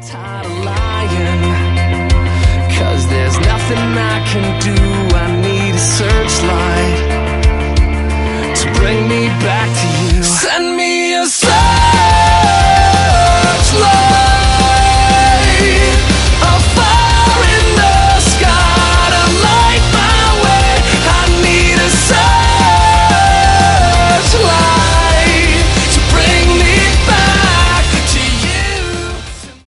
tired of lying, 'cause there's nothing I can do